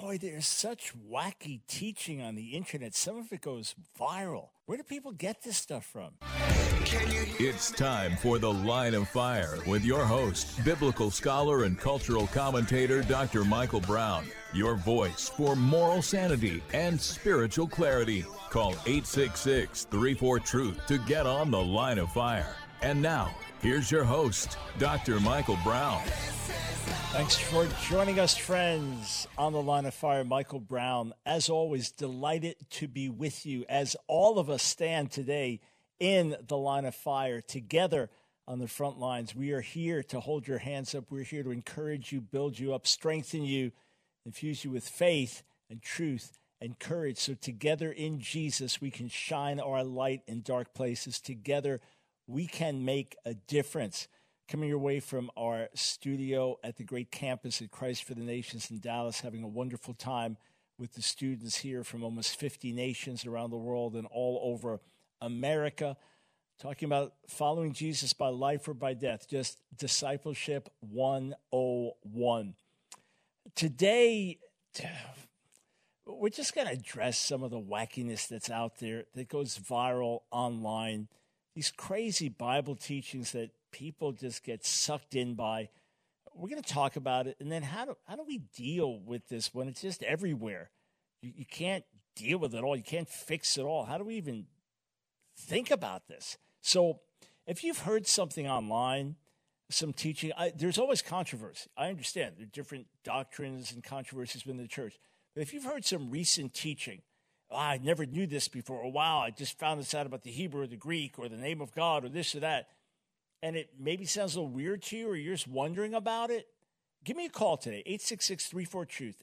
Boy, there's such wacky teaching on the internet. Some of it goes viral. Where do people get this stuff from? It's time for The Line of Fire with your host, biblical scholar and cultural commentator, Dr. Michael Brown. Your voice for moral sanity and spiritual clarity. Call 866-34-TRUTH to get on The Line of Fire. And now, here's your host, Dr. Michael Brown. Thanks for joining us, friends, on The Line of Fire. Michael Brown, as always, delighted to be with you as all of us stand today in The Line of Fire together on the front lines. We are here to hold your hands up. We're here to encourage you, build you up, strengthen you, infuse you with faith and truth and courage. So together in Jesus, we can shine our light in dark places. Together, we can make a difference. Coming your way from our studio at the great campus at Christ for the Nations in Dallas, having a wonderful time with the students here from almost 50 nations around the world and all over America, talking about following Jesus by life or by death, just discipleship 101. Today, we're just going to address some of the wackiness that's out there that goes viral online, these crazy Bible teachings that people just get sucked in by. We're going to talk about it, and then how do we deal with this when it's just everywhere? You can't deal with it all. You can't fix it all. How do we even think about this? So if you've heard something online, some teaching, there's always controversy. I understand there are different doctrines and controversies within the church. But if you've heard some recent teaching, I never knew this before, or wow, I just found this out about the Hebrew or the Greek or the name of God or this or that, and it maybe sounds a little weird to you or you're just wondering about it, give me a call today, 866-34-TRUTH,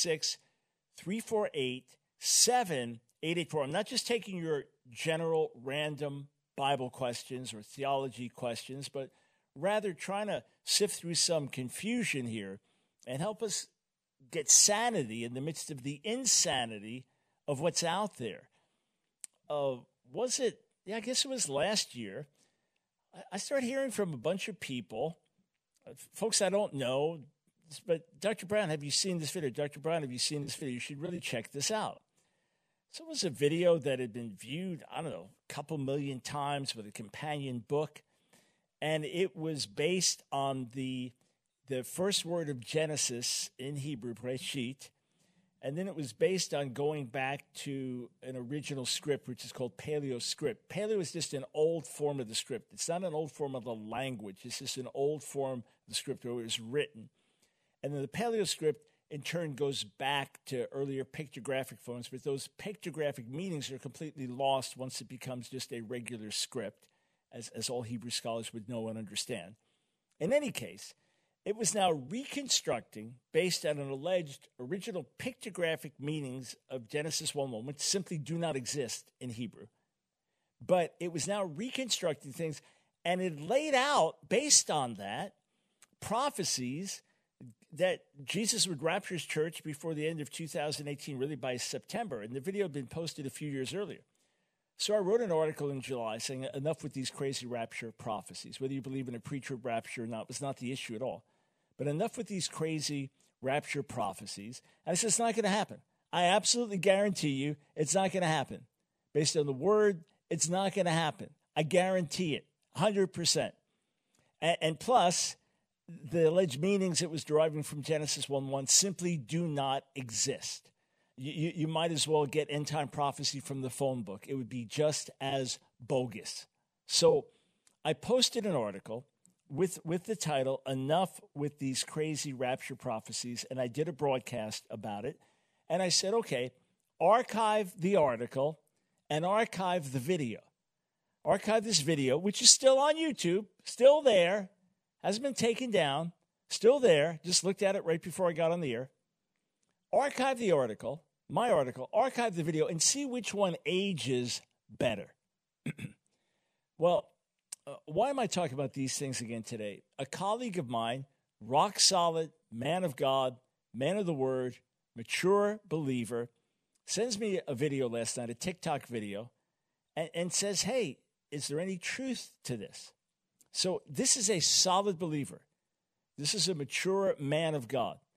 866-348-7884. I'm not just taking your general random Bible questions or theology questions, but rather trying to sift through some confusion here and help us get sanity in the midst of the insanity of what's out there. I guess it was last year, I started hearing from a bunch of people, folks I don't know, but Dr. Brown, have you seen this video? Dr. Brown, have you seen this video? You should really check this out. So it was a video that had been viewed, a couple million times with a companion book, and it was based on the first word of Genesis in Hebrew, Bereshit, and then it was based on going back to an original script, which is called Paleo script. Paleo is just an old form of the script. It's not an old form of the language. It's just an old form of the script where it was written. And then the Paleo script, in turn, goes back to earlier pictographic forms, but those pictographic meanings are completely lost once it becomes just a regular script, as all Hebrew scholars would know and understand. In any case, it was now reconstructing based on an alleged original pictographic meanings of Genesis 1:1, which simply do not exist in Hebrew. But it was now reconstructing things, and it laid out, based on that, prophecies that Jesus would rapture his church before the end of 2018, really by September. And the video had been posted a few years earlier. So I wrote an article in July saying enough with these crazy rapture prophecies. Whether you believe in a pre-trib rapture or not was not the issue at all. But enough with these crazy rapture prophecies. And I said, it's not going to happen. I absolutely guarantee you it's not going to happen. Based on the word, it's not going to happen. I guarantee it, 100%. And plus, the alleged meanings it was deriving from Genesis 1:1 simply do not exist. You might as well get end-time prophecy from the phone book. It would be just as bogus. So I posted an article with the title, Enough with These Crazy Rapture Prophecies, and I did a broadcast about it. And I said, okay, archive the article and archive the video. Archive this video, which is still on YouTube, still there, hasn't been taken down, still there. Just looked at it right before I got on the air. Archive the article, my article, archive the video, and see which one ages better. Well, why am I talking about these things again today? A colleague of mine, rock solid, man of God, man of the word, mature believer, sends me a video last night, a TikTok video, and says, hey, is there any truth to this? So this is a solid believer. This is a mature man of God.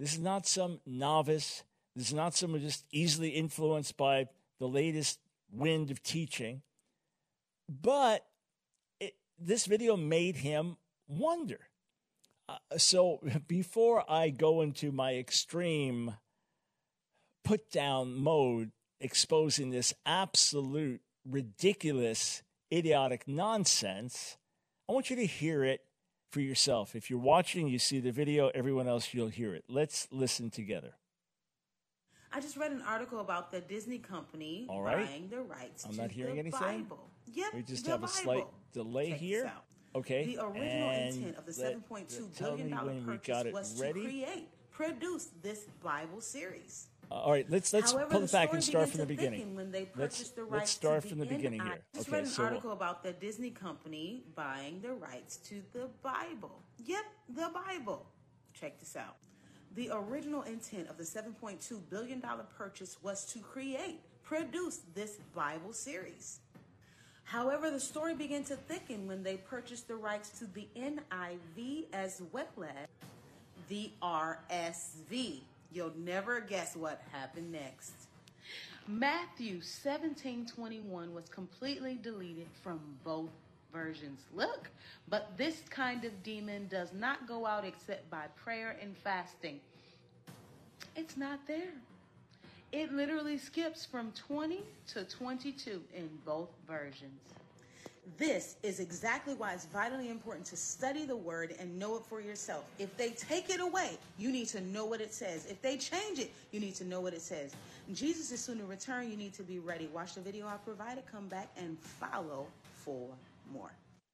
This is not some novice. This is not someone just easily influenced by the latest wind of teaching. But this video made him wonder. So before I go into my extreme put-down mode exposing this absolute ridiculous, idiotic nonsense, I want you to hear it for yourself. If you're watching, you see the video. Everyone else, you'll hear it. Let's listen together. I just read an article about the Disney company buying the rights I'm not to hearing the anything. Bible. Yep, We just the have a Bible. slight delay Check here. this out. Okay. The original intent of the $7.2 billion purchase was to produce this Bible series. All right, let's However, pull it back and start from the began to beginning. thicken when they Let's purchased the rights start to from the beginning here. I just Okay, read an so article about the Disney company buying the rights to the Bible. Yep, the Bible. Check this out. The original intent of the $7.2 billion purchase was to produce this Bible series. However, the story began to thicken when they purchased the rights to the NIV as well as the RSV. You'll never guess what happened next. Matthew 17:21 was completely deleted from both versions. Look, but this kind of demon does not go out except by prayer and fasting. It's not there. It literally skips from 20 to 22 in both versions. This is exactly why it's vitally important to study the word and know it for yourself. If they take it away, you need to know what it says. If they change it, you need to know what it says. Jesus is soon to return. You need to be ready. Watch the video I provided. Come back and follow for more.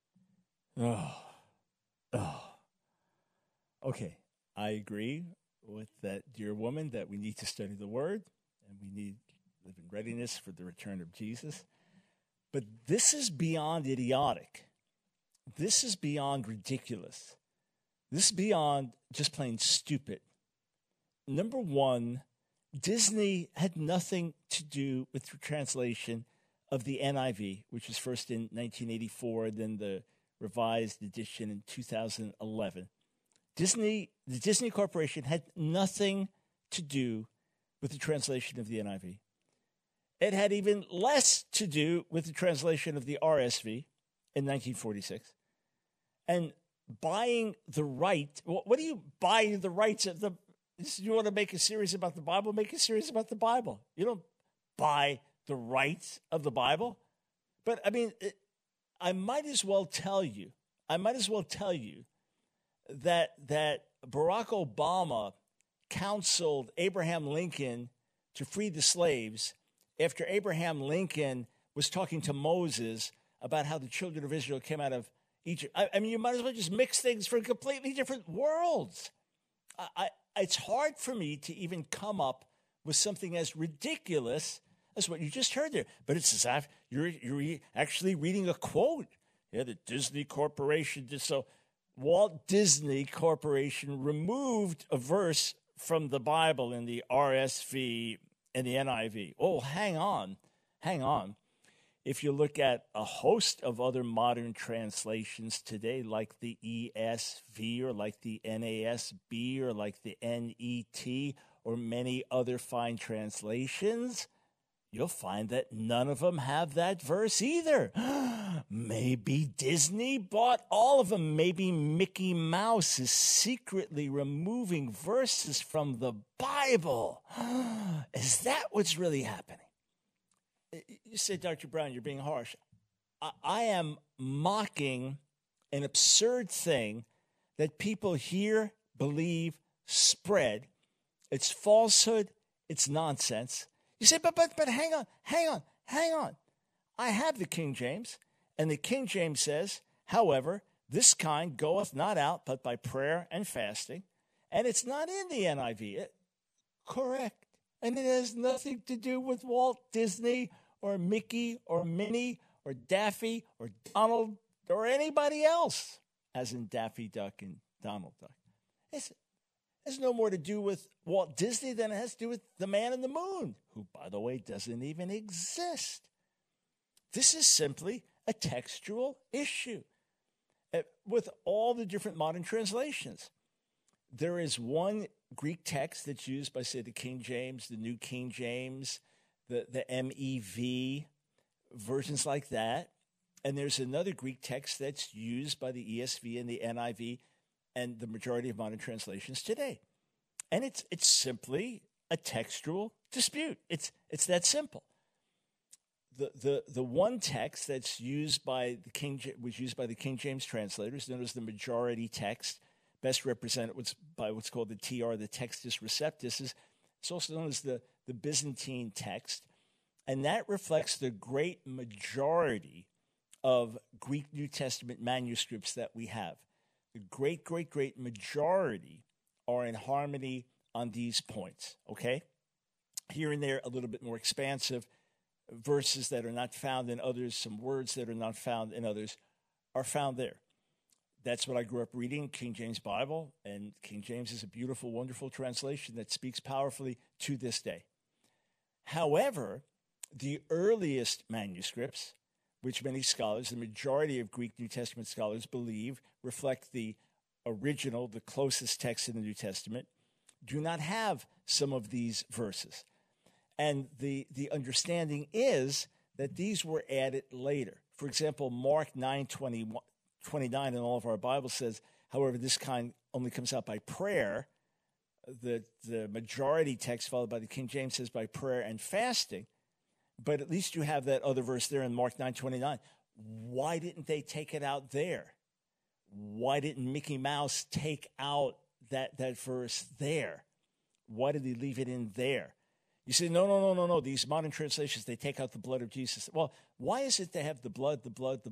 Okay, I agree with that dear woman that we need to study the word and we need to live in readiness for the return of Jesus. But this is beyond idiotic. This is beyond ridiculous. This is beyond just plain stupid. Number one, Disney had nothing to do with the translation of the NIV, which was first in 1984, then the revised edition in 2011. The Disney Corporation had nothing to do with the translation of the NIV. It had even less to do with the translation of the RSV in 1946. And buying the right, what do you buy the rights of the, you want to make a series about the Bible? Make a series about the Bible. You don't buy the rights of the Bible. But I mean, I might as well tell you that Barack Obama counseled Abraham Lincoln to free the slaves after Abraham Lincoln was talking to Moses about how the children of Israel came out of Egypt. I mean, you might as well just mix things for completely different worlds. It's hard for me to even come up with something as ridiculous as what you just heard there. But it's as if you're actually reading a quote. Yeah, the Disney Corporation did so. Walt Disney Corporation removed a verse from the Bible in the RSV and the NIV. Oh, hang on. If you look at a host of other modern translations today, like the ESV or like the NASB or like the NET or many other fine translations, you'll find that none of them have that verse either. Maybe Disney bought all of them. Maybe Mickey Mouse is secretly removing verses from the Bible. Is that what's really happening? You say, Dr. Brown, you're being harsh. I am mocking an absurd thing that people hear, believe, spread. It's falsehood. It's nonsense. You say, but hang on. I have the King James, and the King James says, however, this kind goeth not out but by prayer and fasting, and it's not in the NIV. Correct. And it has nothing to do with Walt Disney or Mickey or Minnie or Daffy or Donald or anybody else, as in Daffy Duck and Donald Duck. It has no more to do with Walt Disney than it has to do with the man in the moon, who, by the way, doesn't even exist. This is simply a textual issue. With all the different modern translations, there is one Greek text that's used by, say, the King James, the New King James, the MEV, versions like that. And there's another Greek text that's used by the ESV and the NIV and the majority of modern translations today. And it's simply a textual dispute. It's that simple. The one text that's used by was used by the King James translators, known as the majority text, best represented by what's called the TR, the Textus Receptus. It's also known as the Byzantine text, and that reflects the great majority of Greek New Testament manuscripts that we have. The great majority are in harmony on these points, okay? Here and there, a little bit more expansive. Verses that are not found in others, some words that are not found in others are found there. That's what I grew up reading, King James Bible, and King James is a beautiful, wonderful translation that speaks powerfully to this day. However, the earliest manuscripts, which many scholars, the majority of Greek New Testament scholars believe, reflect the original, the closest text in the New Testament, do not have some of these verses. And the understanding is that these were added later. For example, Mark 9:29 in all of our Bibles says, however, this kind only comes out by prayer. The majority text followed by the King James says by prayer and fasting. But at least you have that other verse there in Mark 9:29. Why didn't they take it out there? Why didn't Mickey Mouse take out that verse there? Why did he leave it in there? You say, no. These modern translations, they take out the blood of Jesus. Well, why is it they have the blood,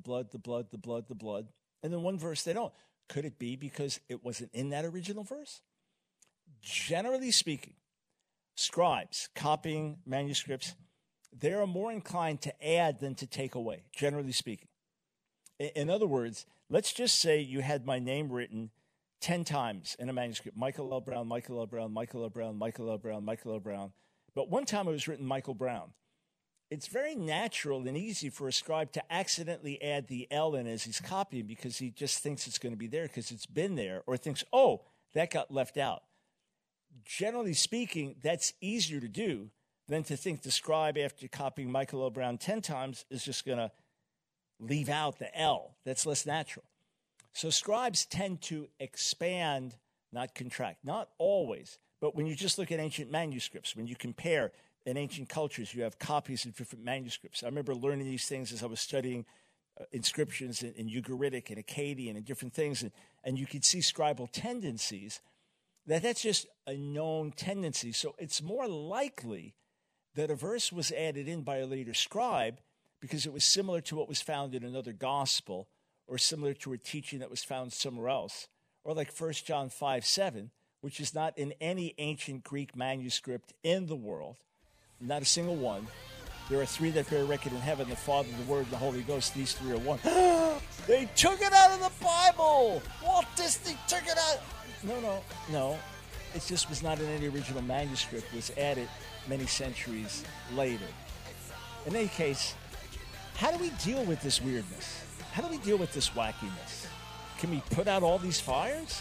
and then one verse they don't? Could it be because it wasn't in that original verse? Generally speaking, scribes copying manuscripts, they are more inclined to add than to take away, generally speaking. In other words, let's just say you had my name written 10 times in a manuscript, Michael L. Brown, Michael L. Brown, Michael L. Brown, Michael L. Brown, Michael L. Brown. But one time it was written Michael Brown. It's very natural and easy for a scribe to accidentally add the L in as he's copying because he just thinks it's going to be there because it's been there, or thinks, oh, that got left out. Generally speaking, that's easier to do than to think the scribe, after copying Michael L. Brown 10 times, is just going to leave out the L. That's less natural. So scribes tend to expand, not contract. Not always. But when you just look at ancient manuscripts, when you compare in ancient cultures, you have copies of different manuscripts. I remember learning these things as I was studying inscriptions in Ugaritic and Akkadian and different things, and you could see scribal tendencies. That's just a known tendency. So it's more likely that a verse was added in by a later scribe because it was similar to what was found in another gospel or similar to a teaching that was found somewhere else, or like 1 John 5:7, which is not in any ancient Greek manuscript in the world, not a single one. There are three that bear record in heaven, the Father, the Word, and the Holy Ghost. These three are one. They took it out of the Bible. Walt Disney took it out. No. It just was not in any original manuscript. It was added many centuries later. In any case, how do we deal with this weirdness? How do we deal with this wackiness? Can we put out all these fires?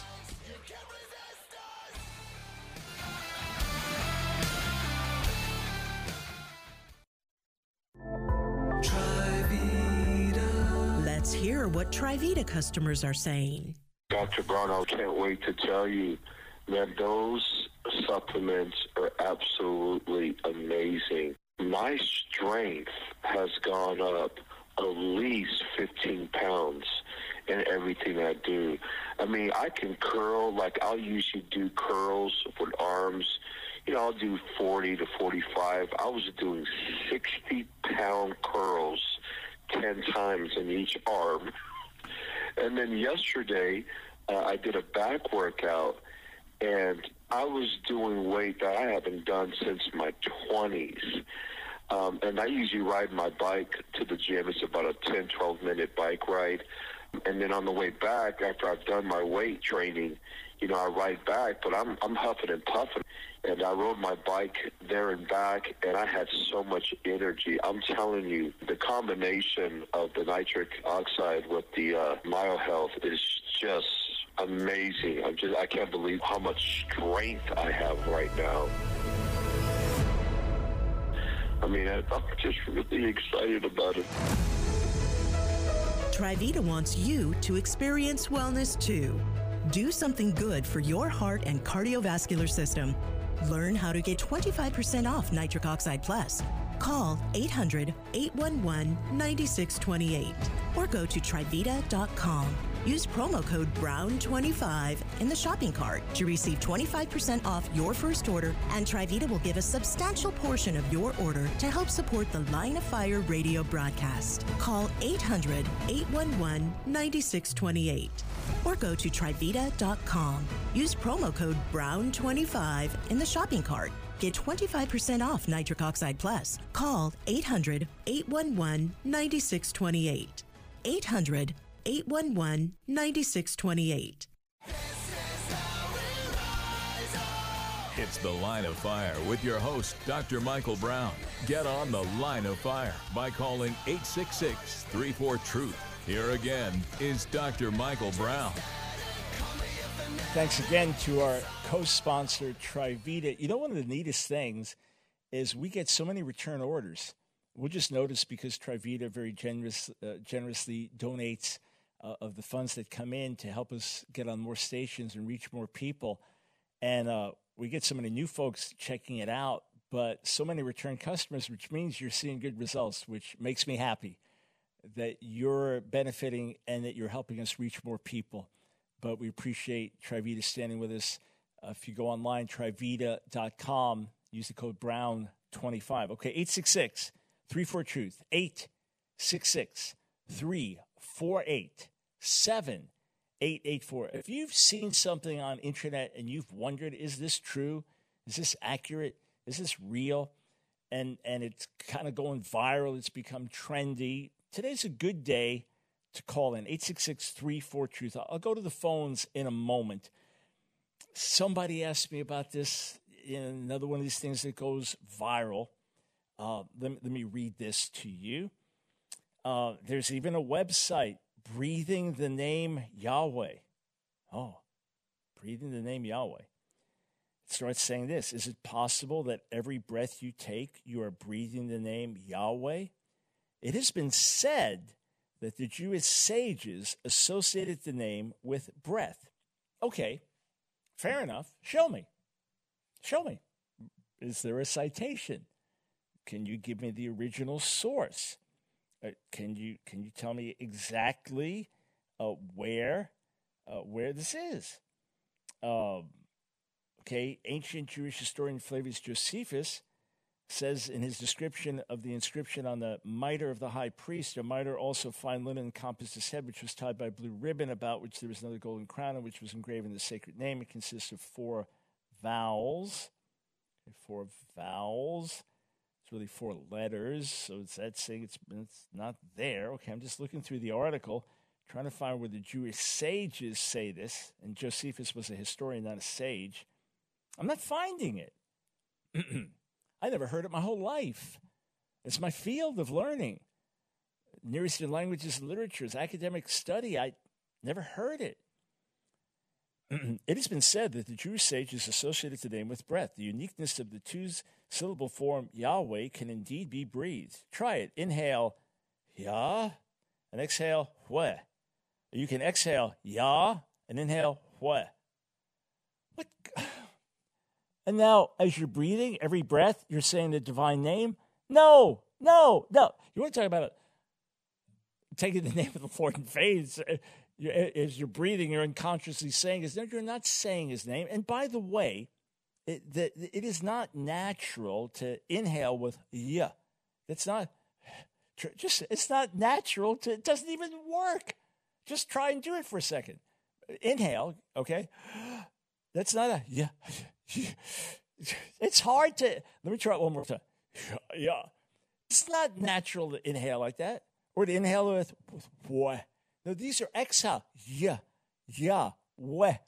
Let's hear what Trivita customers are saying. Dr. Brown, I can't wait to tell you that those supplements are absolutely amazing. My strength has gone up at least 15 pounds in everything I do. I mean, I can curl, like I'll usually do curls with arms. You know, I'll do 40 to 45. I was doing 60-pound curls 10 times in each arm. And then yesterday, I did a back workout, and I was doing weight that I haven't done since my 20s. And I usually ride my bike to the gym. It's about a 10, 12-minute bike ride. And then on the way back, after I've done my weight training, you know, I ride back, but I'm huffing and puffing. And I rode my bike there and back, and I had so much energy. I'm telling you, the combination of the nitric oxide with the MyoHealth is just amazing. I can't believe how much strength I have right now. I mean, I'm just really excited about it. TriVita wants you to experience wellness too. Do something good for your heart and cardiovascular system. Learn how to get 25% off Nitric Oxide Plus. Call 800-811-9628 or go to Trivita.com. Use promo code BROWN25 in the shopping cart to receive 25% off your first order, and TriVita will give a substantial portion of your order to help support the Line of Fire radio broadcast. Call 800-811-9628 or go to Trivita.com. Use promo code BROWN25 in the shopping cart. Get 25% off Nitric Oxide Plus. Call 800-811-9628. 800-811-9628. It's The Line of Fire with your host, Dr. Michael Brown. Get on The Line of Fire by calling 866-34-TRUTH. Here again is Dr. Michael Brown. Thanks again to our co-sponsor, TriVita. You know, one of the neatest things is we get so many return orders. We'll just notice because TriVita very generously donates of the funds that come in to help us get on more stations and reach more people. And we get so many new folks checking it out, but so many return customers, which means you're seeing good results, which makes me happy that you're benefiting and that you're helping us reach more people. But we appreciate TriVita standing with us. If you go online, Trivita.com, use the code BROWN25. Okay, 866-34-TRUTH, 866-348-7884. If you've seen something on internet and you've wondered, is this true? Is this accurate? Is this real? And it's kind of going viral. It's become trendy. Today's a good day to call in, 866-34-TRUTH. I'll go to the phones in a moment. Somebody asked me about this in another one of these things that goes viral. Let me read this to you. There's even a website, Breathing the Name Yahweh. Oh, Breathing the Name Yahweh. It starts saying this: is it possible that every breath you take, you are breathing the name Yahweh? It has been said that the Jewish sages associated the name with breath. Okay, fair enough. Show me. Is there a citation? Can you give me the original source? Can you tell me exactly where this is? Okay, ancient Jewish historian Flavius Josephus says in his description of the inscription on the mitre of the high priest, a mitre also fine linen encompassed his head, which was tied by a blue ribbon, about which there was another golden crown, on which was engraven the sacred name. It consists of 4 vowels. 4 vowels. It's really 4 letters, so it's that saying it's not there. Okay, I'm just looking through the article, trying to find where the Jewish sages say this, and Josephus was a historian, not a sage. I'm not finding it. I never heard it my whole life. It's my field of learning. Near Eastern languages and literatures, academic study, I never heard it. It has been said that the Jewish sages associated the name with breath. The uniqueness of the 2-syllable form Yahweh can indeed be breathed. Try it. Inhale, Yah, and exhale, Hweh. You can exhale, Yah, and inhale, Hweh. What? And now, as you're breathing, every breath, you're saying the divine name? No. You want to talk about taking the name of the Lord in faith. As you're breathing, you're unconsciously saying his name. You're not saying his name. And by the way, it is not natural to inhale with yah. It's not natural. It doesn't even work. Just try and do it for a second. Inhale, okay? That's not a yeah. It's hard to, let me try it one more time. Yeah. It's not natural to inhale like that. Or to inhale with weh. No, these are exhale. Yeah. Weh.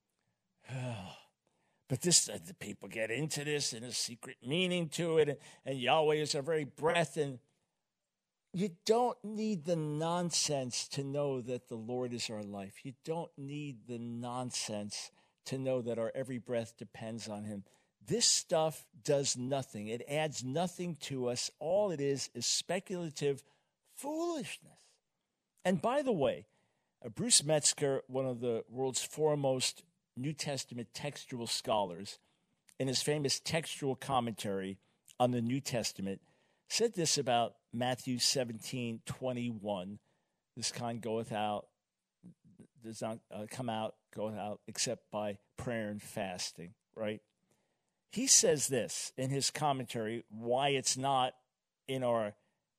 But this, the people get into this and a secret meaning to it. And Yahweh is our very breath. And You don't need the nonsense to know that the Lord is our life. You don't need the nonsense to know that our every breath depends on him. This stuff does nothing. It adds nothing to us. All it is speculative foolishness. And by the way, Bruce Metzger, one of the world's foremost New Testament textual scholars, in his famous textual commentary on the New Testament, said this about Matthew 17:21. This kind goeth out, does not come out, goeth out, except by prayer and fasting, right? He says this in his commentary, why it's not in our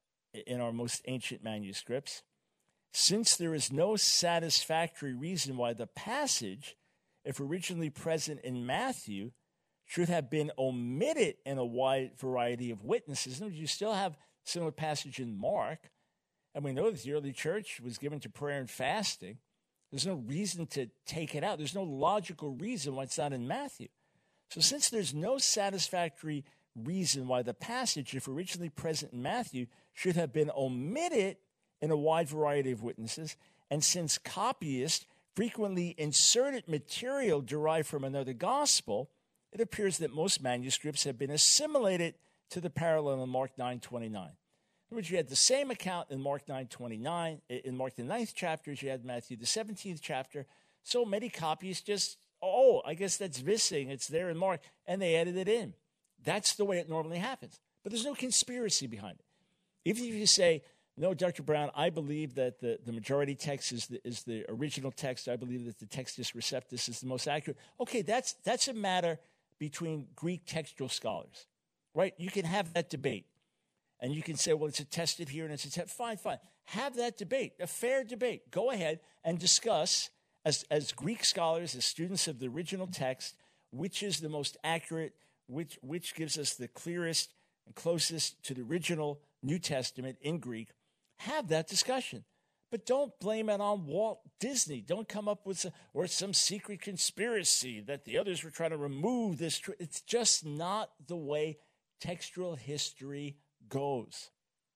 most ancient manuscripts. Since there is no satisfactory reason why the passage, if originally present in Matthew, should have been omitted in a wide variety of witnesses. You still have a similar passage in Mark, and we know that the early church was given to prayer and fasting. There's no reason to take it out. There's no logical reason why it's not in Matthew. So since there's no satisfactory reason why the passage, if originally present in Matthew, should have been omitted in a wide variety of witnesses, and since copyists frequently inserted material derived from another gospel, it appears that most manuscripts have been assimilated to the parallel in Mark 9:29. In other words, you had the same account in Mark 9:29, in Mark the 9th chapter, as you had Matthew the 17th chapter. So many copies just, I guess that's missing. It's there in Mark, and they added it in. That's the way it normally happens. But there's no conspiracy behind it. Even if you say, no, Dr. Brown, I believe that the majority text is the original text. I believe that the Textus Receptus is the most accurate. Okay, that's a matter between Greek textual scholars, right? You can have that debate. And you can say, well, it's attested here and it's attested. Fine. Have that debate, a fair debate. Go ahead and discuss, as Greek scholars, as students of the original text, which is the most accurate, which gives us the clearest and closest to the original New Testament in Greek. Have that discussion. But don't blame it on Walt Disney. Don't come up with some secret conspiracy that the others were trying to remove this. It's just not the way textual history goes.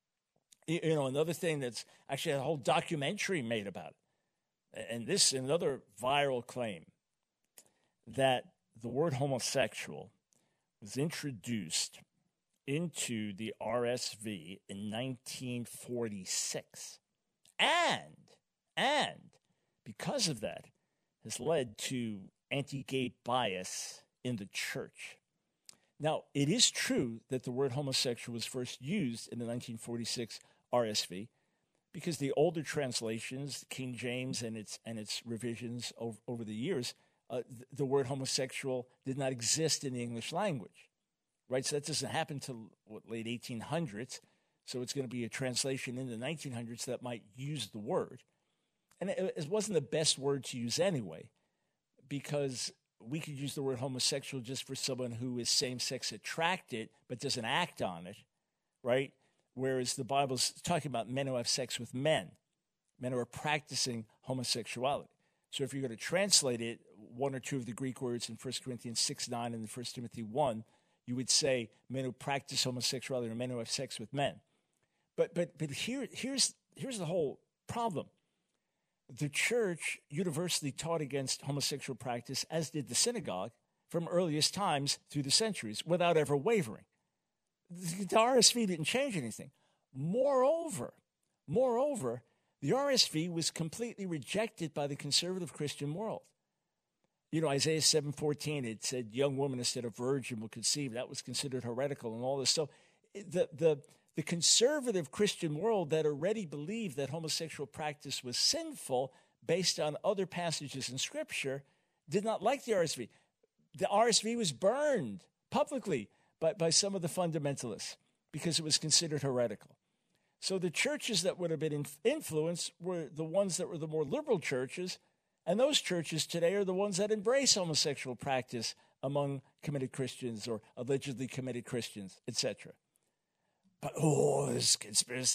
Another thing that's actually a whole documentary made about it. And this, another viral claim that the word homosexual was introduced into the RSV in 1946. And because of that, has led to anti-gay bias in the church. Now, it is true that the word homosexual was first used in the 1946 RSV because the older translations, King James and its revisions over the years, the word homosexual did not exist in the English language. Right, so that doesn't happen until late 1800s. So it's going to be a translation in the 1900s that might use the word. And it wasn't the best word to use anyway, because we could use the word homosexual just for someone who is same-sex attracted but doesn't act on it, right? Whereas the Bible's talking about men who have sex with men who are practicing homosexuality. So if you're going to translate it, one or two of the Greek words in 1 Corinthians 6:9 and 1 Timothy 1, you would say men who practice homosexuality or men who have sex with men. But here's the whole problem. The church universally taught against homosexual practice, as did the synagogue, from earliest times through the centuries, without ever wavering. The RSV didn't change anything. Moreover, the RSV was completely rejected by the conservative Christian world. Isaiah 7:14, it said, young woman instead of virgin will conceive. That was considered heretical and all this. So the conservative Christian world that already believed that homosexual practice was sinful based on other passages in Scripture did not like the RSV. The RSV was burned publicly by some of the fundamentalists because it was considered heretical. So the churches that would have been influenced were the ones that were the more liberal churches. And those churches today are the ones that embrace homosexual practice among committed Christians or allegedly committed Christians, etc. But, this conspiracy.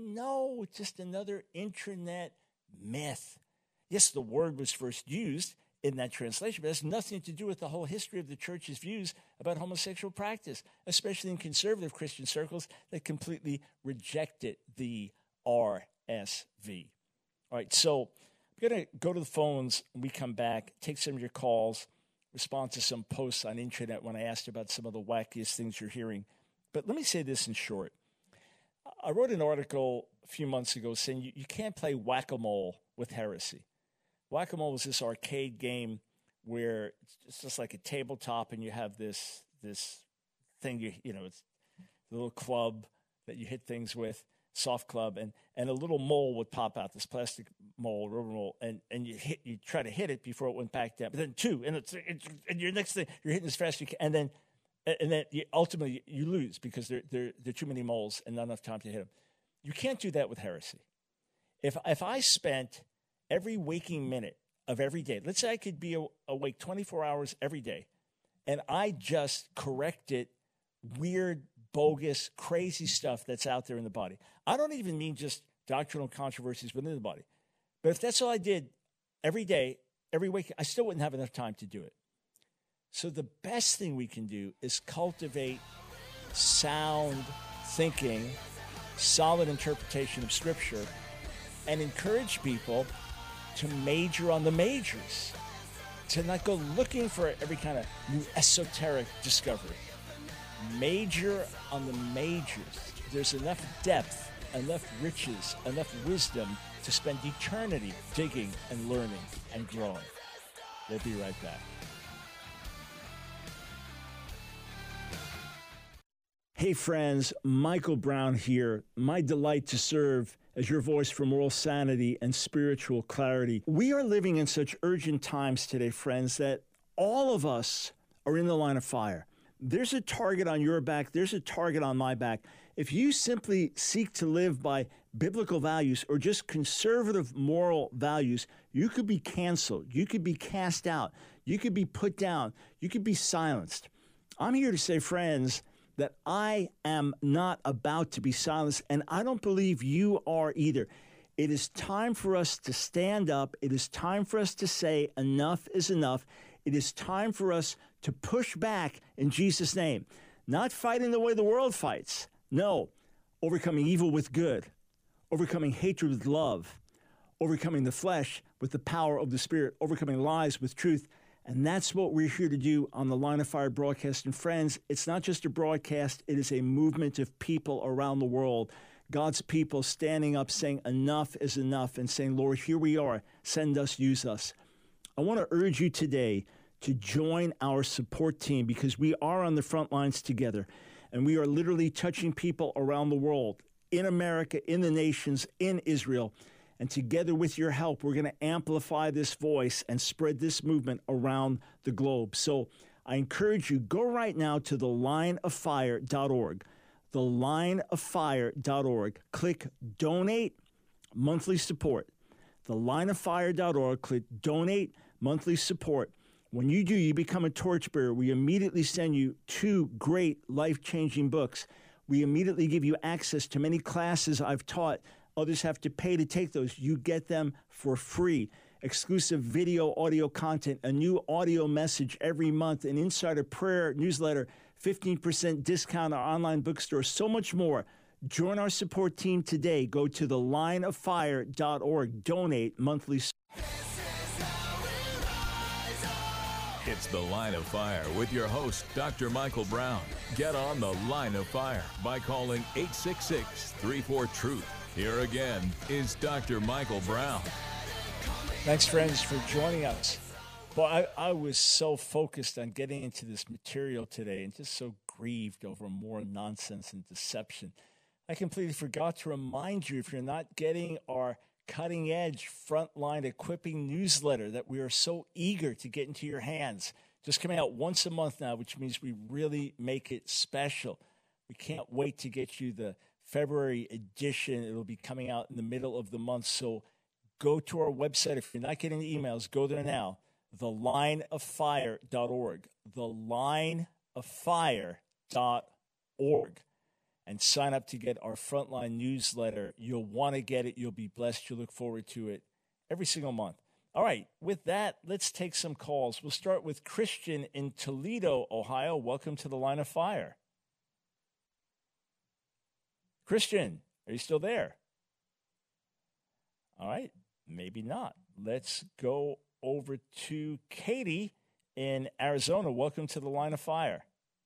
No. Just another internet myth. Yes, the word was first used in that translation, but it has nothing to do with the whole history of the church's views about homosexual practice, especially in conservative Christian circles that completely rejected the RSV. All right, so I'm going to go to the phones when we come back, take some of your calls, respond to some posts on internet when I asked you about some of the wackiest things you're hearing. But let me say this in short. I wrote an article a few months ago saying you can't play whack-a-mole with heresy. Whack-a-mole was this arcade game where it's just like a tabletop and you have this thing, it's a little club that you hit things with, soft club, and a little mole would pop out, this plastic mole, rubber mole, and you try to hit it before it went back down. But then two, and your next thing, you're hitting as fast as you can, and then ultimately you lose because there are too many moles and not enough time to hit them. You can't do that with heresy. If I spent every waking minute of every day, let's say I could be awake 24 hours every day, and I just corrected weird, bogus, crazy stuff that's out there in the body. I don't even mean just doctrinal controversies within the body. But if that's all I did every day, every week, I still wouldn't have enough time to do it. So the best thing we can do is cultivate sound thinking, solid interpretation of Scripture, and encourage people to major on the majors, to not go looking for every kind of new esoteric discovery. Major on the majors. There's enough depth, enough riches, enough wisdom to spend eternity digging and learning and growing. We'll be right back. Hey friends, Michael Brown here. My delight to serve as your voice for moral sanity and spiritual clarity. We are living in such urgent times today, friends, that all of us are in the line of fire. There's a target on your back. There's a target on my back. If you simply seek to live by biblical values or just conservative moral values, you could be canceled. You could be cast out. You could be put down. You could be silenced. I'm here to say, friends, that I am not about to be silenced, and I don't believe you are either. It is time for us to stand up. It is time for us to say enough is enough. It is time for us to push back in Jesus' name. Not fighting the way the world fights. No, overcoming evil with good, overcoming hatred with love, overcoming the flesh with the power of the Spirit, overcoming lies with truth. And that's what we're here to do on the Line of Fire broadcast. And friends, it's not just a broadcast. It is a movement of people around the world, God's people standing up saying enough is enough and saying, Lord, here we are. Send us, use us. I want to urge you today to join our support team because we are on the front lines together. And we are literally touching people around the world, in America, in the nations, in Israel. And together with your help, we're going to amplify this voice and spread this movement around the globe. So I encourage you, go right now to thelineoffire.org, thelineoffire.org. Click Donate Monthly Support. Thelineoffire.org, click Donate Monthly Support. When you do, you become a torchbearer. We immediately send you 2 great life-changing books. We immediately give you access to many classes I've taught. Others have to pay to take those. You get them for free. Exclusive video, audio content, a new audio message every month, an insider prayer newsletter, 15% discount on our online bookstore, so much more. Join our support team today. Go to thelineoffire.org. Donate monthly. It's The Line of Fire with your host, Dr. Michael Brown. Get on The Line of Fire by calling 866-34-TRUTH. Here again is Dr. Michael Brown. Thanks, friends, for joining us. Well, I was so focused on getting into this material today and just so grieved over more nonsense and deception. I completely forgot to remind you, if you're not getting our cutting-edge frontline equipping newsletter that we are so eager to get into your hands, just coming out once a month now, which means we really make it special. We can't wait to get you the February edition. It'll be coming out in the middle of the month. So go to our website. If you're not getting the emails, go there now, thelineoffire.org, thelineoffire.org, and sign up to get our frontline newsletter. You'll want to get it. You'll be blessed. You'll look forward to it every single month. All right, with that, let's take some calls. We'll start with Christian in Toledo, Ohio. Welcome to the Line of Fire. Christian, are you still there? All right, maybe not. Let's go over to Katie in Arizona. Welcome to the Line of Fire.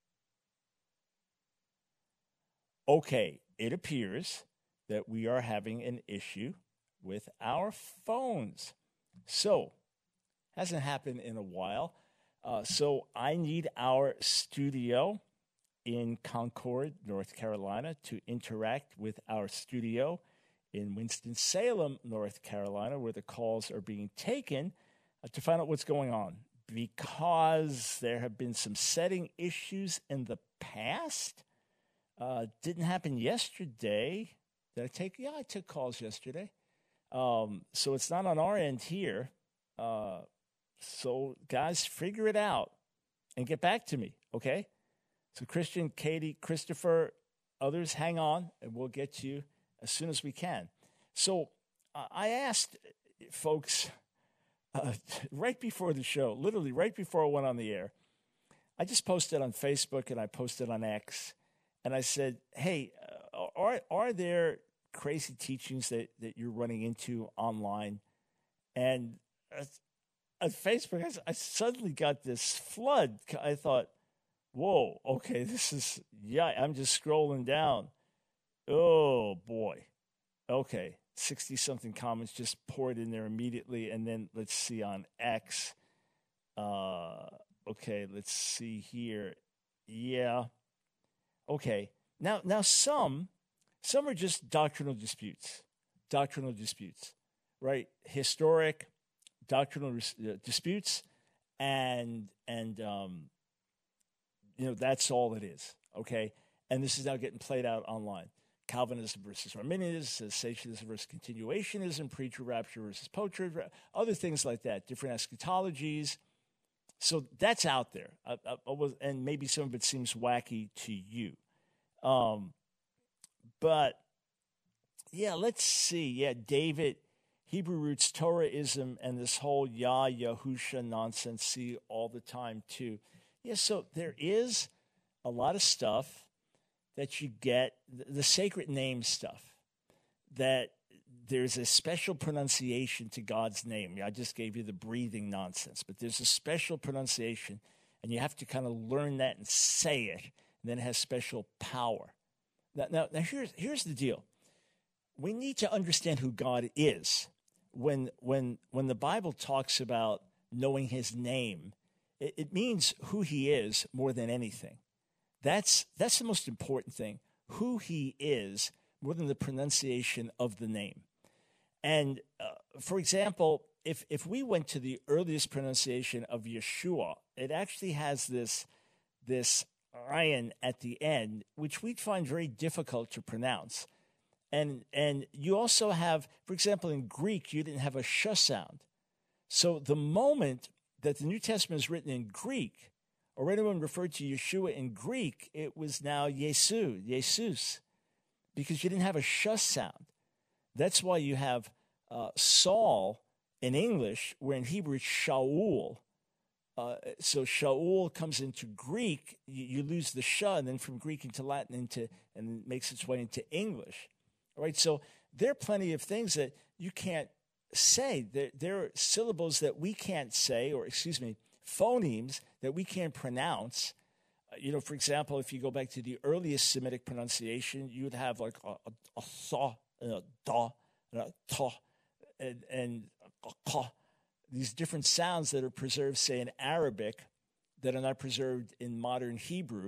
Okay, it appears that we are having an issue with our phones. So, hasn't happened in a while. So I need our studio in Concord, North Carolina, to interact with our studio in Winston-Salem, North Carolina, where the calls are being taken to find out what's going on. Because there have been some setting issues in the past. Didn't happen yesterday. Did I take? Yeah, I took calls yesterday. So it's not on our end here. So guys, figure it out and get back to me, okay? So Christian, Katie, Christopher, others, hang on, and we'll get to you as soon as we can. So I asked folks right before the show, literally right before I went on the air, I just posted on Facebook and I posted on X, and I said, hey, are there crazy teachings that you're running into online? And on Facebook, I suddenly got this flood. I thought, whoa, okay, I'm just scrolling down. Oh, boy. Okay, 60-something comments just poured in there immediately. And then let's see on X. Okay, let's see here. Yeah. Okay. Now some are just doctrinal disputes, right? Historic doctrinal disputes, and that's all it is, okay? And this is now getting played out online. Calvinism versus Arminianism, cessationism versus continuationism, pre-trib rapture versus post-trib, other things like that, different eschatologies. So that's out there, and maybe some of it seems wacky to you. But, yeah, let's see. Yeah, David, Hebrew roots, Torahism, and this whole Yahusha nonsense see all the time, too. Yeah, so there is a lot of stuff that you get, the sacred name stuff, that there's a special pronunciation to God's name. I just gave you the breathing nonsense, but there's a special pronunciation, and you have to kind of learn that and say it, and then it has special power. Now here's the deal. We need to understand who God is. When the Bible talks about knowing his name, it means who he is more than anything. That's the most important thing, who he is more than the pronunciation of the name. And for example, if we went to the earliest pronunciation of Yeshua, it actually has this ayin at the end, which we find very difficult to pronounce. And you also have, for example, in Greek, you didn't have a sh sound. So the moment that the New Testament is written in Greek, or anyone referred to Yeshua in Greek, it was now Jesus, because you didn't have a sh sound. That's why you have Saul in English, where in Hebrew it's Shaul. So Shaul comes into Greek, you lose the sh, and then from Greek into Latin and it makes its way into English. All right, so there are plenty of things that you can't say. There are syllables that we can't say, or phonemes that we can't pronounce. For example, if you go back to the earliest Semitic pronunciation, you would have like a thaw, and a da, and a ta, and a ka. These different sounds that are preserved, say, in Arabic, that are not preserved in modern Hebrew.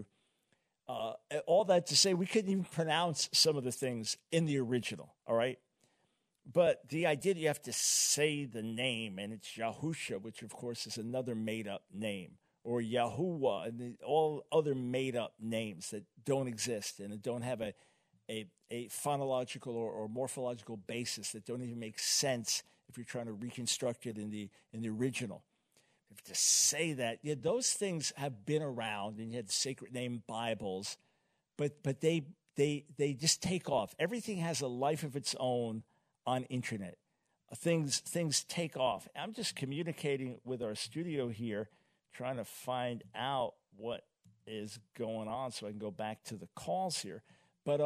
All that to say, we couldn't even pronounce some of the things in the original, all right? But the idea that you have to say the name, and it's Yahusha, which, of course, is another made-up name, or Yahuwah, and all other made-up names that don't exist and that don't have a phonological or morphological basis, that don't even make sense if you're trying to reconstruct it in the original. To say that, those things have been around, and you had sacred name Bibles, but they just take off. Everything has a life of its own on internet. things take off. I'm just communicating with our studio here, trying to find out what is going on so I can go back to the calls here. But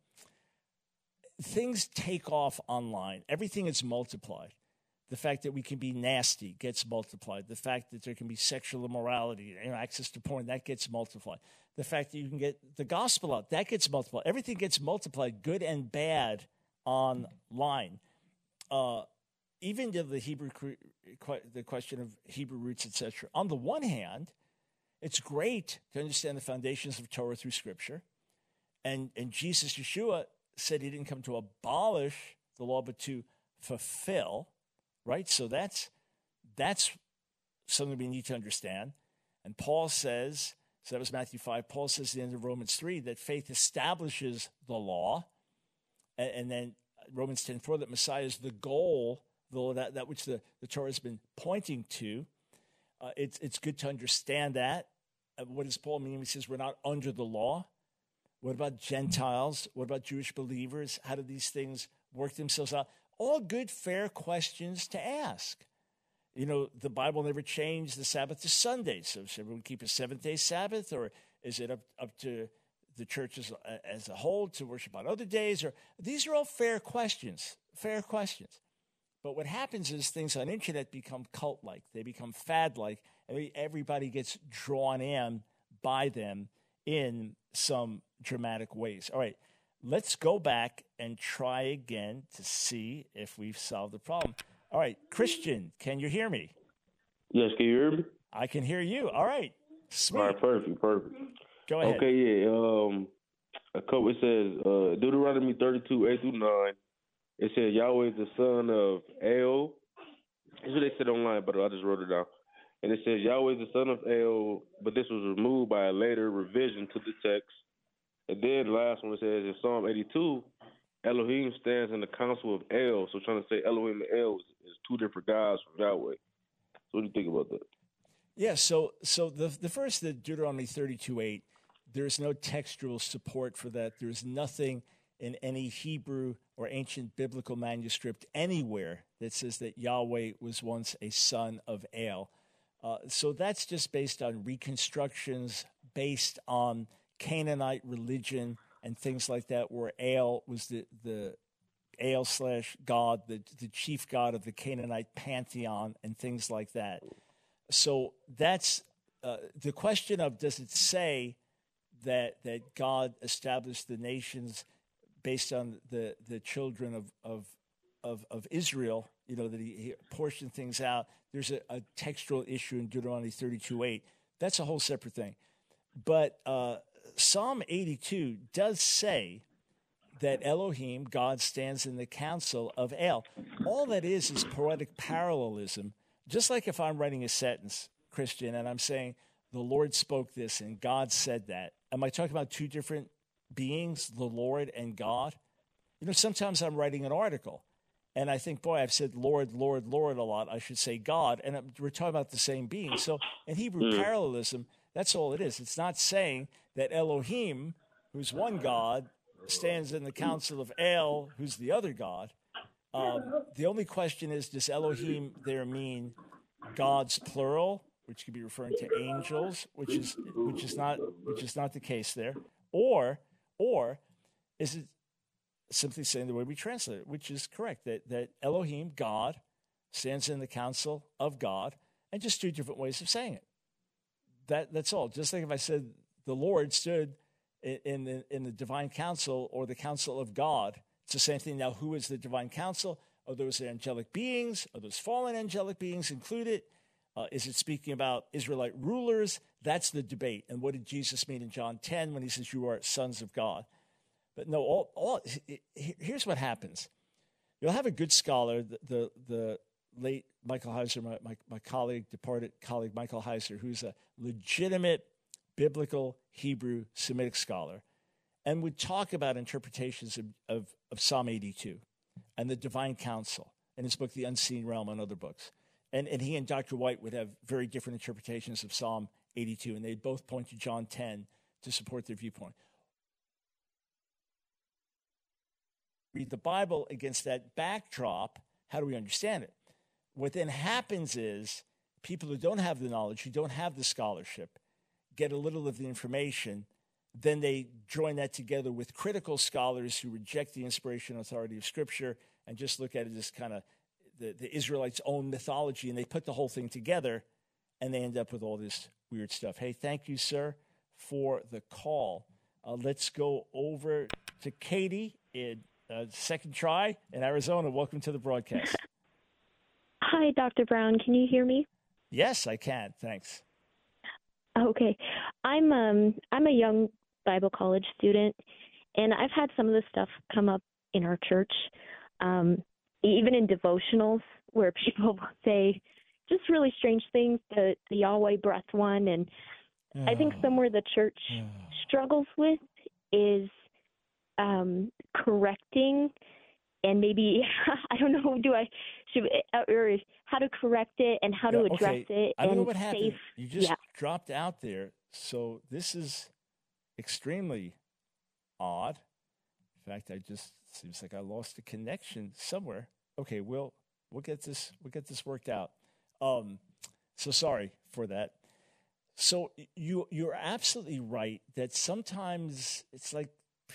things take off online. Everything is multiplied. The fact that we can be nasty gets multiplied. The fact that there can be sexual immorality, access to porn, that gets multiplied. The fact that you can get the gospel out, that gets multiplied. Everything gets multiplied, good and bad, online. Even to the question of Hebrew roots, etc. On the one hand, it's great to understand the foundations of Torah through Scripture. And Jesus, Yeshua, said he didn't come to abolish the law, but to fulfill, right? So that's something we need to understand. And Paul says, so that was Matthew 5, Paul says at the end of Romans 3 that faith establishes the law. And then Romans 10:4, that Messiah is the goal, that which the Torah has been pointing to. It's good to understand that. What does Paul mean when he says we're not under the law? What about Gentiles? What about Jewish believers? How do these things work themselves out? All good, fair questions to ask. The Bible never changed the Sabbath to Sunday. So should everyone keep a seventh-day Sabbath? Or is it up to the church as a whole to worship on other days? Or these are all fair questions. But what happens is things on the internet become cult-like. They become fad-like. And everybody gets drawn in by them in some dramatic ways. All right, let's go back and try again to see if we've solved the problem. All right, Christian, can you hear me? Yes, can you hear me? I can hear you. All right, sweet. All right, perfect. Go ahead. Okay, yeah. A couple. It says Deuteronomy 32:8-9. It says Yahweh is the son of El. That's what they said online, but I just wrote it down. And it says Yahweh is the son of El, but this was removed by a later revision to the text. And then the last one, it says in Psalm 82, Elohim stands in the council of El. So trying to say Elohim and El is two different gods from Yahweh. So what do you think about that? Yeah, so the first, the Deuteronomy 32:8, there's no textual support for that. There's nothing in any Hebrew or ancient biblical manuscript anywhere that says that Yahweh was once a son of El. So that's just based on reconstructions, based on Canaanite religion and things like that, where El was the El/God, the chief god of the Canaanite pantheon and things like that. So that's the question of, does it say that God established the nations based on the children of Israel, that he portioned things out? There's a textual issue in Deuteronomy 32:8. That's a whole separate thing. But Psalm 82 does say that Elohim, God, stands in the council of El. All that is poetic parallelism. Just like if I'm writing a sentence, Christian, and I'm saying, the Lord spoke this and God said that. Am I talking about two different beings, the Lord and God? Sometimes I'm writing an article, and I think, boy, I've said Lord, Lord, Lord a lot. I should say God, and we're talking about the same being. So in Hebrew parallelism, that's all it is. It's not saying that Elohim, who's one God, stands in the council of El, who's the other God. The only question is, does Elohim there mean gods plural, which could be referring to angels, which is not the case there, or is it simply saying the way we translate it, which is correct, that Elohim, God, stands in the council of God, and just two different ways of saying it. That's all. Just like if I said the Lord stood in the divine council or the council of God, it's the same thing. Now, who is the divine council? Are those angelic beings? Are those fallen angelic beings included? Is it speaking about Israelite rulers? That's the debate. And what did Jesus mean in John 10 when he says you are sons of God? But no, here's what happens. You'll have a good scholar, the late Michael Heiser, my colleague, departed colleague Michael Heiser, who's a legitimate biblical Hebrew Semitic scholar, and would talk about interpretations of Psalm 82 and the divine council in his book, The Unseen Realm, and other books. And he and Dr. White would have very different interpretations of Psalm 82, and they'd both point to John 10 to support their viewpoint. Read the Bible against that backdrop how do we understand it? What then happens is people who don't have the knowledge, who don't have the scholarship, get a little of the information. Then they join that together with critical scholars who reject the inspiration and authority of Scripture and just look at it as kind of the Israelites' own mythology, and they put the whole thing together, and they end up with all this weird stuff. Hey, thank you, sir, for the call. Let's go over to Katie in second try in Arizona. Welcome to the broadcast. Hi, Dr. Brown. Can you hear me? Yes, I can. Thanks. Okay. I'm a young Bible college student, and I've had some of this stuff come up in our church, even in devotionals where people say just really strange things, the Yahweh breath one. And I think somewhere the church struggles with is correcting, and maybe, I don't know, or how to correct it and how to address it. I don't know what happened. You just dropped out there. So this is extremely odd. In fact, seems like I lost a connection somewhere. Okay, we'll get this worked out. So sorry for that. So you're absolutely right that sometimes it's like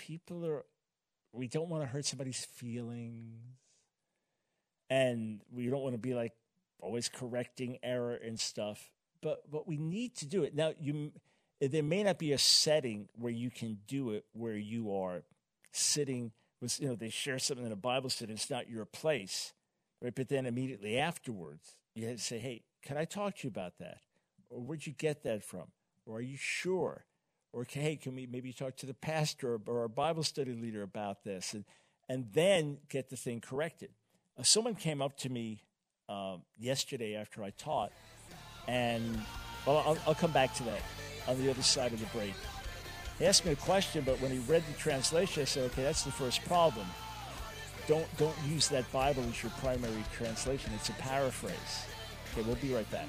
we don't want to hurt somebody's feelings, and we don't want to be like always correcting error and stuff. But we need to do it. Now, there may not be a setting where you can do it where you are sitting with, they share something in a Bible study, it's not your place, right? But then immediately afterwards, you have to say, hey, can I talk to you about that? Or where'd you get that from? Or are you sure? Or, hey, can we maybe talk to the pastor or our Bible study leader about this? And then get the thing corrected. Someone came up to me yesterday after I taught, and I'll come back to that on the other side of the break. He asked me a question, but when he read the translation, I said, okay, that's the first problem. Don't use that Bible as your primary translation. It's a paraphrase. Okay, we'll be right back.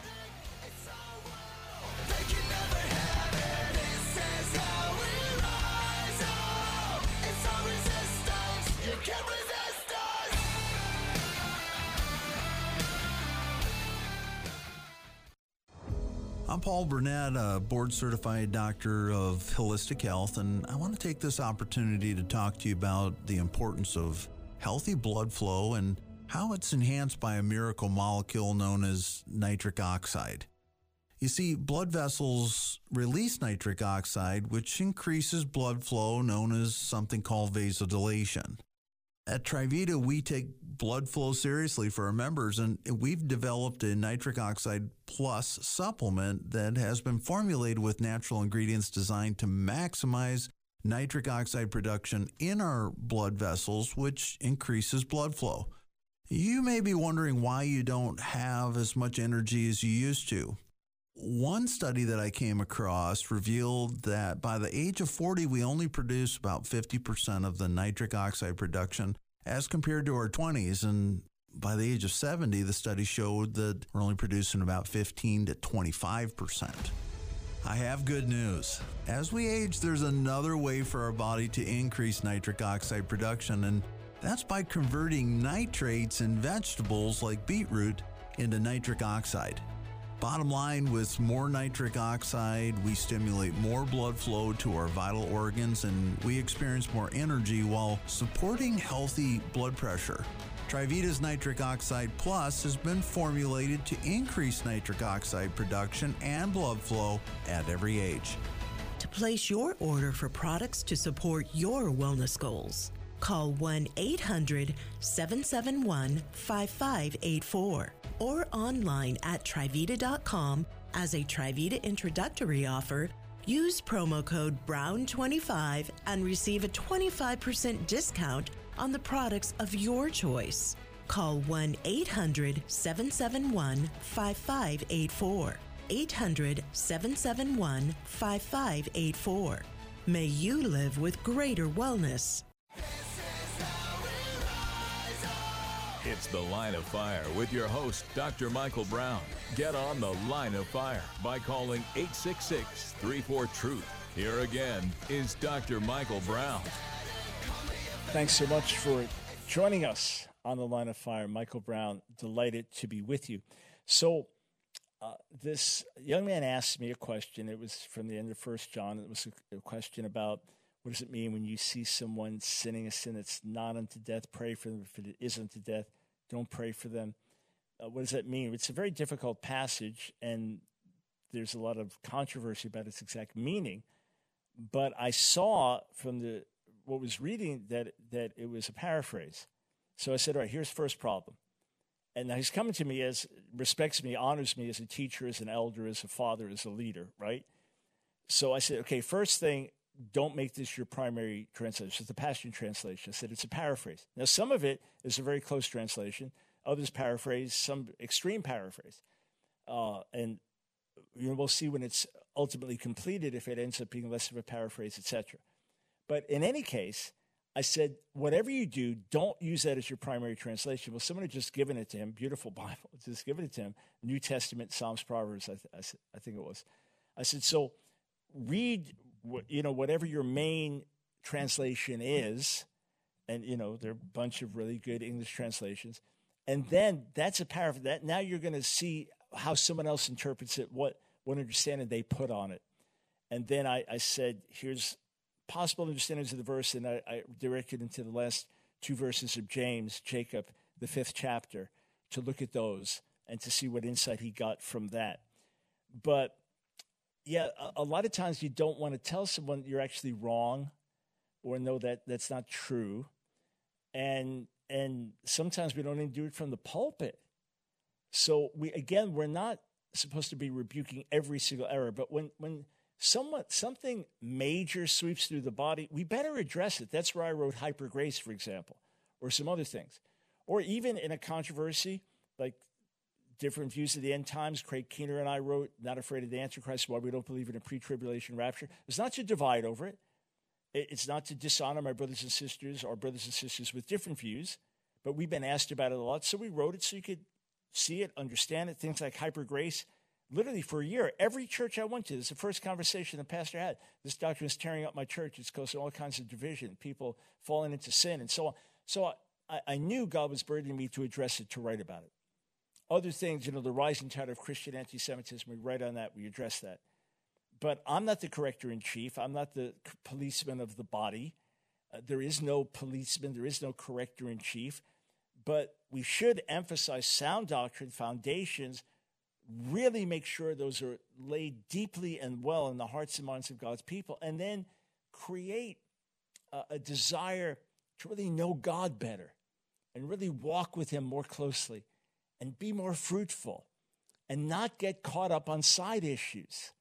I'm Paul Burnett, a board-certified doctor of holistic health, and I want to take this opportunity to talk to you about the importance of healthy blood flow and how it's enhanced by a miracle molecule known as nitric oxide. You see, blood vessels release nitric oxide, which increases blood flow, known as something called vasodilation. At Trivita, we take blood flow seriously for our members, and we've developed a nitric oxide plus supplement that has been formulated with natural ingredients designed to maximize nitric oxide production in our blood vessels, which increases blood flow. You may be wondering why you don't have as much energy as you used to. One study that I came across revealed that by the age of 40, we only produce about 50% of the nitric oxide production as compared to our 20s. And by the age of 70, the study showed that we're only producing about 15 to 25%. I have good news. As we age, there's another way for our body to increase nitric oxide production, and that's by converting nitrates in vegetables like beetroot into nitric oxide. Bottom line, with more nitric oxide, we stimulate more blood flow to our vital organs, and we experience more energy while supporting healthy blood pressure. Trivita's Nitric Oxide Plus has been formulated to increase nitric oxide production and blood flow at every age. To place your order for products to support your wellness goals, call 1-800-771-5584 or online at Trivita.com. As a Trivita introductory offer, use promo code BROWN25 and receive a 25% discount on the products of your choice. Call 1-800-771-5584. 800-771-5584. May you live with greater wellness. It's The Line of Fire with your host, Dr. Michael Brown. Get on the Line of Fire by calling 866-34-TRUTH. Here again is Dr. Michael Brown. Thanks so much for joining us On the Line of Fire. Michael Brown, delighted to be with you. So this young man asked me a question. It was from the end of 1 John. It was a question about what does it mean when you see someone sinning a sin that's not unto death? Pray for them. If it is unto death, don't pray for them. What does that mean? It's a very difficult passage, and there's a lot of controversy about its exact meaning. But I saw from what was reading that it was a paraphrase. So I said, all right, here's first problem. And now he's coming to me respects me, honors me as a teacher, as an elder, as a father, as a leader, right? So I said, okay, first thing, don't make this your primary translation. It's the Passion Translation. I said it's a paraphrase. Now, some of it is a very close translation. Others paraphrase, some extreme paraphrase. And we'll see when it's ultimately completed if it ends up being less of a paraphrase, etc. But in any case, I said, whatever you do, don't use that as your primary translation. Well, someone had just given it to him, beautiful Bible, just given it to him, New Testament, Psalms, Proverbs, I think it was. I said, so read, whatever your main translation is, and, there are a bunch of really good English translations, and then that's a paraphrase. That now you're going to see how someone else interprets it, what understanding they put on it. And then I said, here's possible understandings of the verse, and I directed him to the last two verses of James, Jacob, the 5th chapter, to look at those and to see what insight he got from that. But, yeah, a lot of times you don't want to tell someone you're actually wrong or know that that's not true. And sometimes we don't even do it from the pulpit. So, we're not supposed to be rebuking every single error, but when something major sweeps through the body, we better address it. That's where I wrote Hyper Grace, for example, or some other things. Or even in a controversy, like different views of the end times, Craig Keener and I wrote Not Afraid of the Antichrist, Why We Don't Believe in a Pre-Tribulation Rapture. It's not to divide over it. It's not to dishonor my brothers and sisters, or brothers and sisters with different views, but we've been asked about it a lot, so we wrote it so you could see it, understand it, things like Hyper Grace. Literally for a year, every church I went to, this is the first conversation the pastor had. This doctrine is tearing up my church. It's causing all kinds of division, people falling into sin, and so on. So I knew God was burdening me to address it, to write about it. Other things, the rising tide of Christian anti-Semitism, we write on that, we address that. But I'm not the corrector-in-chief. I'm not the policeman of the body. There is no policeman. There is no corrector-in-chief. But we should emphasize sound doctrine, foundations, really make sure those are laid deeply and well in the hearts and minds of God's people, and then create a desire to really know God better and really walk with him more closely and be more fruitful and not get caught up on side issues.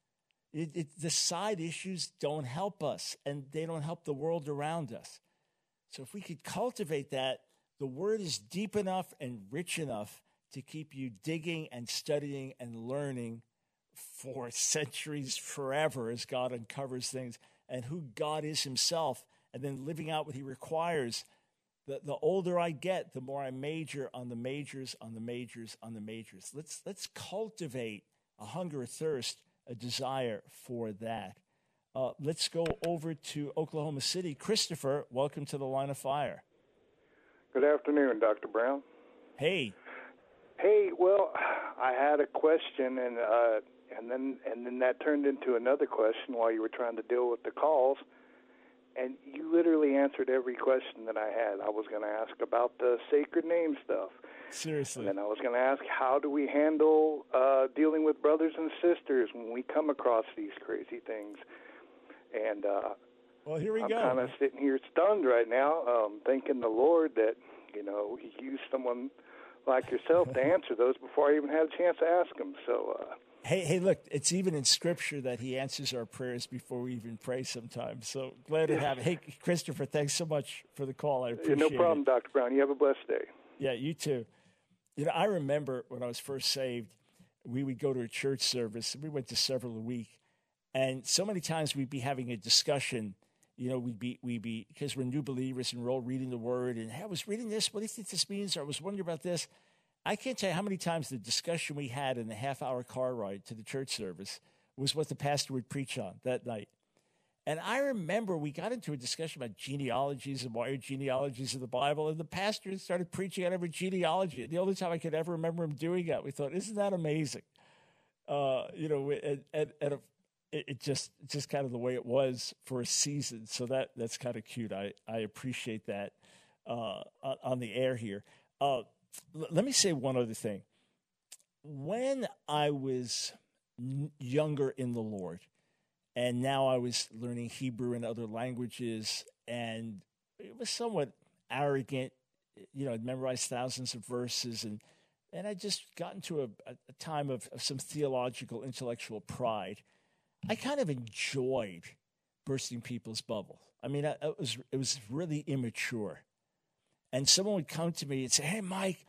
The side issues don't help us, and they don't help the world around us. So if we could cultivate that, the word is deep enough and rich enough to keep you digging and studying and learning for centuries, forever, as God uncovers things and who God is himself, and then living out what he requires. The older I get, the more I major on the majors, on the majors, on the majors. Let's cultivate a hunger, a thirst, a desire for that. Let's go over to Oklahoma City. Christopher, welcome to the Line of Fire. Good afternoon, Dr. Brown. Hey. Hey, well, I had a question, and then that turned into another question while you were trying to deal with the calls, and you literally answered every question that I had. I was going to ask about the sacred name stuff. Seriously. And I was going to ask, how do we handle dealing with brothers and sisters when we come across these crazy things? And well, here we I'm go. kind of sitting here stunned right now, thanking the Lord that, he used someone like yourself to answer those before I even had a chance to ask them. So, hey, look, it's even in Scripture that he answers our prayers before we even pray sometimes. So glad to have it. Hey, Christopher, thanks so much for the call. I appreciate it. No problem, Dr. Brown. You have a blessed day. Yeah, you too. I remember when I was first saved, we would go to a church service, and we went to several a week, and so many times we'd be having a discussion. We'd be because we're new believers and we're all reading the Word. And hey, I was reading this. What do you think this means? Or I was wondering about this. I can't tell you how many times the discussion we had in the half-hour car ride to the church service was what the pastor would preach on that night. And I remember we got into a discussion about genealogies and wired genealogies of the Bible, and the pastor started preaching on every genealogy. The only time I could ever remember him doing that, we thought, isn't that amazing? It just kind of the way it was for a season. So that's kind of cute. I appreciate that on the air here. Let me say one other thing. When I was younger in the Lord, and now I was learning Hebrew and other languages, and it was somewhat arrogant. I'd memorized thousands of verses, and I just got into a time of some theological, intellectual pride. I kind of enjoyed bursting people's bubble. I mean, it was really immature. And someone would come to me and say, "Hey, Mike,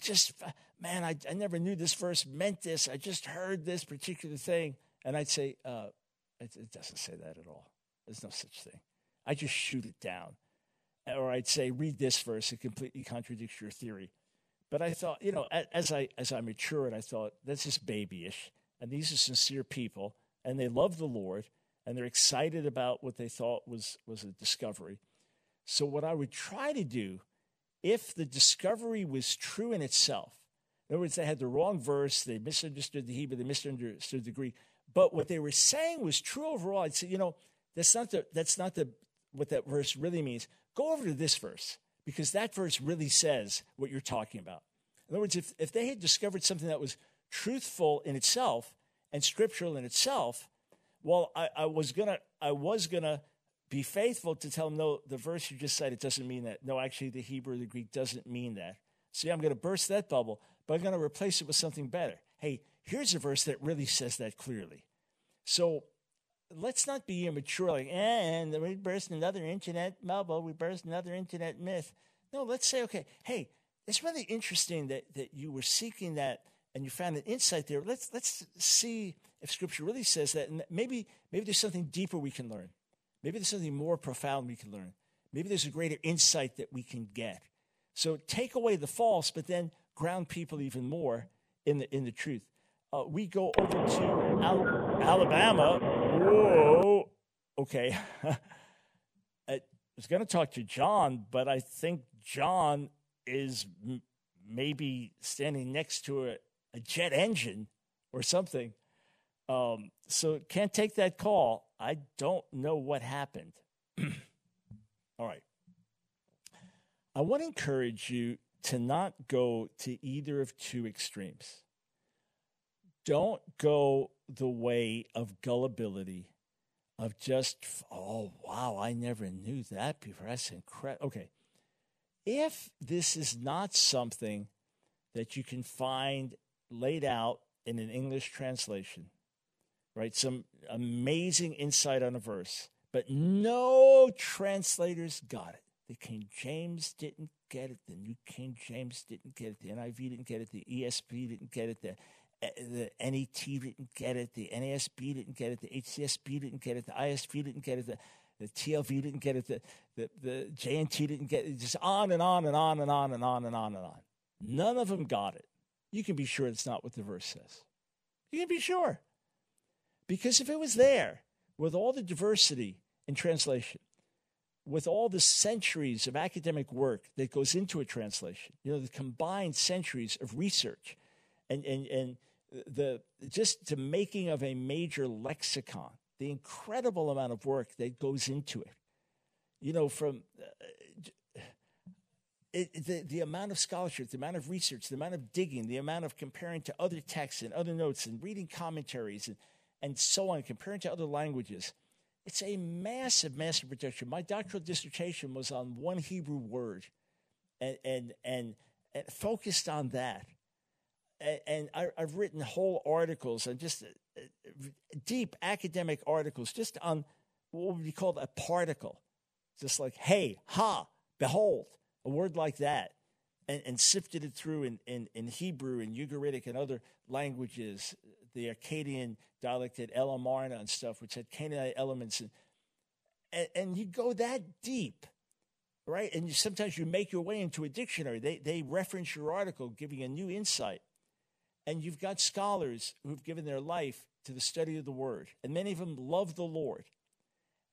I never knew this verse meant this. I just heard this particular thing." And I'd say, it doesn't say that at all. There's no such thing. I just shoot it down. Or I'd say, read this verse. It completely contradicts your theory. But I thought, as I matured, I thought, that's just babyish. And these are sincere people, and they love the Lord, and they're excited about what they thought was a discovery. So what I would try to do, if the discovery was true in itself, in other words, they had the wrong verse, they misunderstood the Hebrew, they misunderstood the Greek, but what they were saying was true overall, I'd say, that's not what that verse really means. Go over to this verse, because that verse really says what you're talking about. In other words, if they had discovered something that was truthful in itself and scriptural in itself, well, I was gonna be faithful to tell them, no, the verse you just cited doesn't mean that. No, actually, the Hebrew or the Greek doesn't mean that. See, I'm going to burst that bubble, but I'm going to replace it with something better. Hey, here's a verse that really says that clearly. So let's not be immature, like, and we burst another internet bubble, we burst another internet myth. No, let's say, okay, hey, it's really interesting that you were seeking that and you found an insight there. Let's see if Scripture really says that, and maybe there's something deeper we can learn. Maybe there's something more profound we can learn. Maybe there's a greater insight that we can get. So take away the false, but then ground people even more in the truth. We go over to Alabama. Whoa. Okay. I was going to talk to John, but I think John is maybe standing next to a jet engine or something. So can't take that call. I don't know what happened. All right. I want to encourage you to not go to either of two extremes. Don't go the way of gullibility, of just, oh, wow, I never knew that before. That's incredible. Okay. If this is not something that you can find laid out in an English translation, right, some amazing insight on a verse, but no translators got it. The King James didn't get it. The New King James didn't get it. The NIV didn't get it. The ESV didn't get it. The NET didn't get it. The NASB didn't get it. The HCSB didn't get it. The ISV didn't get it. The TLV didn't get it. The JNT didn't get it. Just on and on and on and on and on and on and on. None of them got it. You can be sure it's not what the verse says. You can be sure. Because if it was there, with all the diversity in translation, with all the centuries of academic work that goes into a translation, the combined centuries of research and the just the making of a major lexicon, the incredible amount of work that goes into it, from the amount of scholarship, the amount of research, the amount of digging, the amount of comparing to other texts and other notes and reading commentaries and so on, comparing to other languages. It's a massive, massive production. My doctoral dissertation was on one Hebrew word and focused on that. And I've written whole articles and just deep academic articles just on what would be called a particle. Just like, hey, ha, behold, a word like that. And sifted it through in Hebrew and Ugaritic and other languages, the Akkadian dialect at Elam Marna and stuff, which had Canaanite elements. And you go that deep, right? And sometimes you make your way into a dictionary. They reference your article, giving a new insight. And you've got scholars who've given their life to the study of the Word. And many of them love the Lord.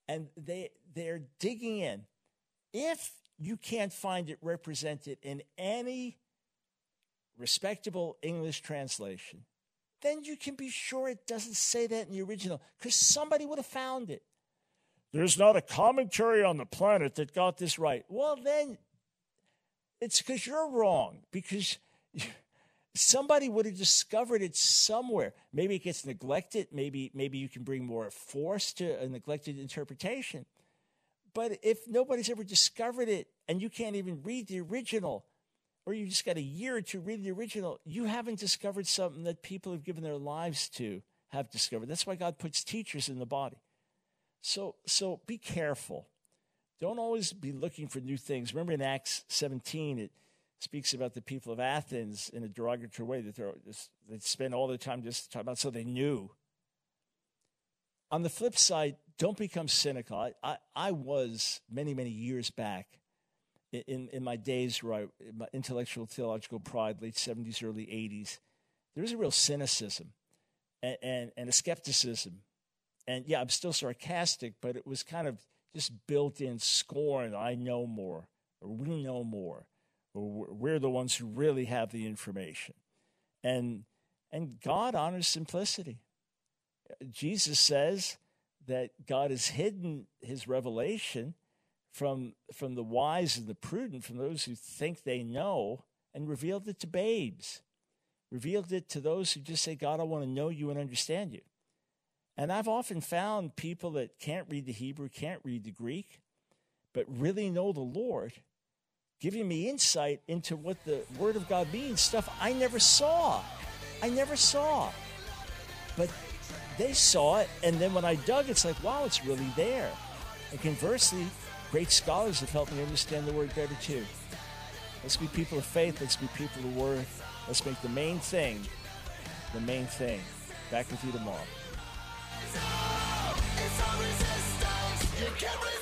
and they're digging in. If you can't find it represented in any respectable English translation, then you can be sure it doesn't say that in the original, because somebody would have found it. There's not a commentary on the planet that got this right. Well, then it's because you're wrong, because somebody would have discovered it somewhere. Maybe it gets neglected. Maybe you can bring more force to a neglected interpretation. But if nobody's ever discovered it and you can't even read the original, or you just got a year or two reading the original, you haven't discovered something that people have given their lives to have discovered. That's why God puts teachers in the body. So be careful. Don't always be looking for new things. Remember in Acts 17, it speaks about the people of Athens in a derogatory way, that they spend all their time just talking about so they knew. On the flip side, don't become cynical. I was many, many years back in my days where my intellectual theological pride, late 70s, early 80s, there was a real cynicism and a skepticism. And yeah, I'm still sarcastic, but it was kind of just built-in scorn. I know more, or we know more, or we're the ones who really have the information. And God honors simplicity. Jesus says that God has hidden his revelation from the wise and the prudent, from those who think they know, and revealed it to babes. Revealed it to those who just say, God, I want to know you and understand you. And I've often found people that can't read the Hebrew, can't read the Greek, but really know the Lord, giving me insight into what the Word of God means, stuff I never saw. But they saw it, and then when I dug, it's like, wow, it's really there. And conversely, great scholars have helped me understand the Word better too. Let's be people of faith. Let's be people of Word. Let's make the main thing. Back with you tomorrow. It's all resistance. You can't resist.